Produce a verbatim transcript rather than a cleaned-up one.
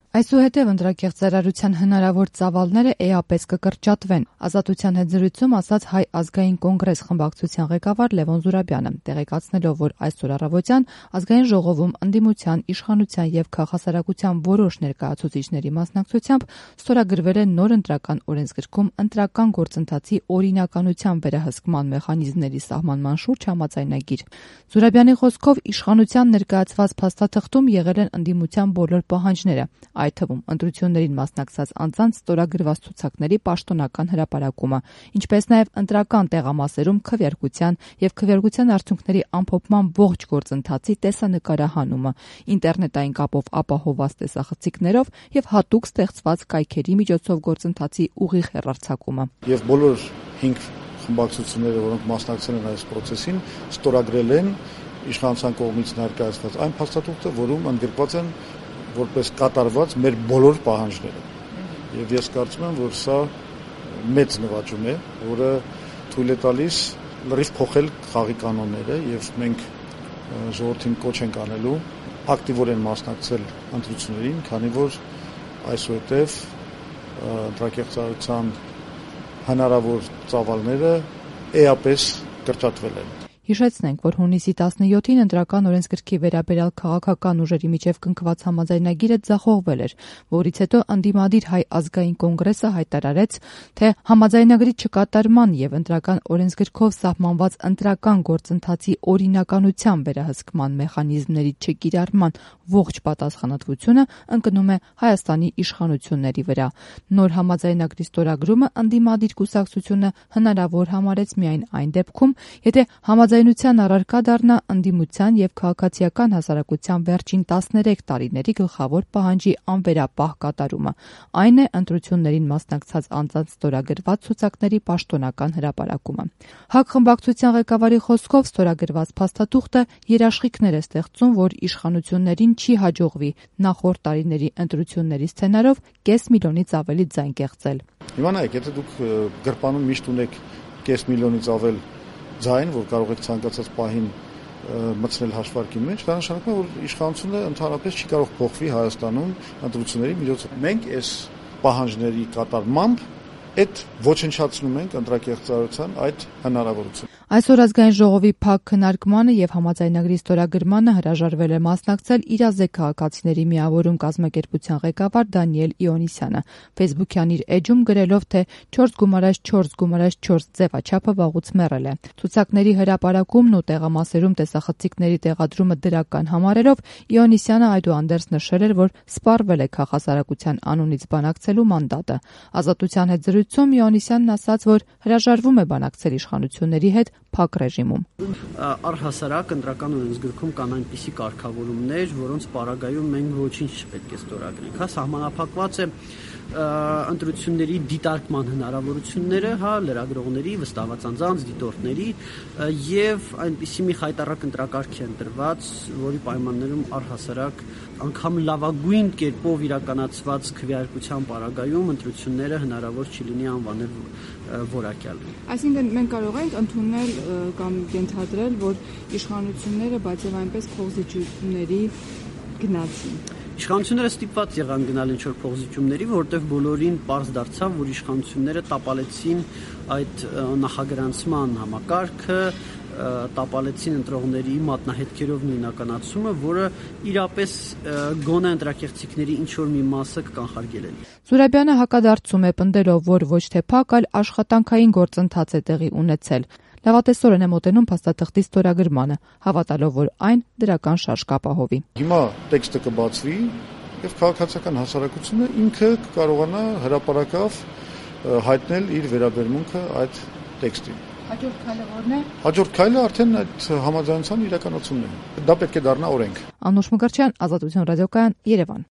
Այսուհետև ընտրակեղծարարության հնարավոր ծավալները էապես կկրճատվեն։ Ազատության հետ զրույցում ասաց Հայ ազգային կոնգրես խմբակցության ղեկավար Լևոն Զուրաբյանը, տեղեկացնելով, որ այսօր առավոտյան ազգային ժողովում ընդդիմության, իշխանության եւ քաղաքասարակության որոշ ներկայացուցիչների մասնակցությամբ ստորագրվել է նոր ընտրական օրենսգրքում ընտրական գործընթացի օրինականության վերահսկման մեխանիզմների սահմանման շուրջ համաձայնագիր։ Զուրաբյանի խոսքով իշխանության ներկայացված փաստաթղթում եղել են ընդդիմության բոլոր պահանջները, այդ թվում ընտրություններին մասնակցած անձանց ստորագրված ցուցակների պաշտոնական հրապարակումը, ինչպես նաև ընտրական տեղամասերում քվեարկության եւ քվեարկության արդյունքների ամփոփման ողջ գործընթացի տեսանկարահանումը, ինտերնետային կապով ապահովված տեսախցիկներով եւ հատուկ ստեղծված կայքերի միջոցով գործընթացի ուղիղ հեռարձակումը։ Եվ բոլոր հինգ խմբակցությունները, որոնք մասնակցել են այս process-ին, ստորագրել են իշխանության կողմից ներկայացված այն փաստաթուղթը, որում ընդգրկված են որպես կատարված մեր բոլոր պահանջները։ Եվ ես կարծում եմ, որ սա մեծ նվաճում է, որը թույլ է տալիս լրիվ փոխել խաղի կանոնները եւ մենք ժողովրդին կոչ ենք անելու ակտիվորեն մասնակցել ընտրություններին, քանի որ այսուհետև ընտրակեղծարարության հնարավոր ծավալները էապես կրճատվել են։ Հիշեցնենք, որ հունիսի տասնյոթին ընտրական օրենսգրքի վերաբերյալ քաղաքական ուժերի միջև կնքված համաձայնագիրը ձախողվել էր, որից հետո ընդդիմադիր Հայ ազգային կոնգրեսը հայտարարեց, թե համաձայնագրի չկատարման եւ ընտրական օրենսգրքով սահմանված ընտրական գործընթացի օրինականության վերահսկման մեխանիզմների չկիրառման ողջ պատասխանատվությունը ընկնում է Հայաստանի իշխանությունների վրա։ Նոր համաձայնագրի ստորագրումը ընդդիմադիր կուսակցությունը հնարավոր համարեց միայն այն դեպքում, եթե համաձայնության առարկա դառնա ընդդիմության եւ քաղաքացիական հասարակության վերջին տասներեք տարիների գլխավոր պահանջի անվերապահ կատարումը, այն է ընտրություններին մասնակցած անձանց ստորագրված ցուցակների պաշտոնական հրապարակումը։ ՀԱԿ խմբակցության ղեկավարի խոսքով ստորագրված փաստաթուղթը երաշխիքներ է ստեղծում, որ իշխանություններին չի հաջողվի նախորդ տարիների ընտրությունների սցենարով կես միլիոնից ավելի ձայն կեղծել։ Հիմա նայեք, եթե դուք գրպանում միշտ ունեք կես միլիոնից ավել ձայն, որ կարող եք ցանկացած պահին մտցնել հաշվարկի մեջ, դա նշանակում է, որ իշխանությունը ընդհանրապես չի կարող փոխվի Հայաստանում ընտրությունների միջոցով։ Մենք այս պահանջների կատարմամբ այդ ոչնչացնում ենք ընտրակեղծարարության այդ հնարավորությունը։ Այսօր ազգային ժողովի փակ քննարկմանը եւ համաձայնագրի ստորագրմանը հրաժարվել է մասնակցել իրազեկ քաղաքացիների միավորում կազմակերպության ղեկավար Դանիել Իոնիսյանը, Facebook-յան իր էջում գրելով, թե չորս գումարած չորս գումարած չորս ձևաչափը վաղուց մեռել է։ Ցուցակների հրապարակումն ու տեղամասերում տեսախցիկների տեղադրումը դրական համարելով Իոնիսյանը այդուհանդերձ նշել էր, որ սպառվել է քաղաքասարակության անունից բանակցելու մանդատը։ Ազատության հետ զրույցում Իոնիսյանն ասաց, որ հրաժարվում է բանակցել իշխանությունների հետ փակ ռեժիմում։ Առհասարակ ընտրական օրենսգրքում կան այնպիսի կարգավորումներ, որոնց պարագայում մենք ոչինչ չպետք է ստորագրենք։ Հա սահմանափակված է ընտրությունների դիտարկման հնարավորությունները, հա լրագրողների, վստահված անձանց, դիտորդների եւ այնպիսի մի խայտառակ ընտրակարգ է ընտրված, որի պայմաններում առհասարակ անգամ լավագույն կերպով իրականացված քվեարկության պարագայում ընտրությունները հնարավոր չի լինի անվանել որակյալ։ Այսինքն մենք կարող ենք ընդունել կամ ենթադրել, որ իշխանությունները բայց եւ այնպես փոխզիջումների գնացին։ Իշխանությունները ստիպված եղան գնալ ինչ-որ փոխզիջումների, որտեղ բոլորին պարզ դարձավ, որ իշխանությունները տապալեցին այդ նախագրանցման համակարգը, տապալեցին ընտրողների մատնահետքերով նույնականացումը, որը իրապես գոնե ընտրակեղծիքների ինչ-որ մի մասը կկանխարգելել։ Զուրաբյանը հակադարձում է, պնդելով, որ ոչ թե փակ, այլ աշխատանքային գործընթաց է տեղի ունեցել։ Լավատեսորեն է մոտենում փաստաթղթի ստորագրմանը, հավատալով, որ այն դրական շարժ կապահովի։ Հիմա տեքստը կբացվի եւ քաղաքացիական հասարակությունը ինքը կկարողանա հրապարակավ հայտնել իր վերաբերմունքը այդ տեքստին։ Հաջորդ քայլը ո՞րն է։ Հաջորդ քայլը արդեն այդ համաձայնության իրականացումն է։ Դա պետք է դառնա օրենք։ Անուշ Մկրտչյան, Ազատություն ռադիոկայան, Երևան։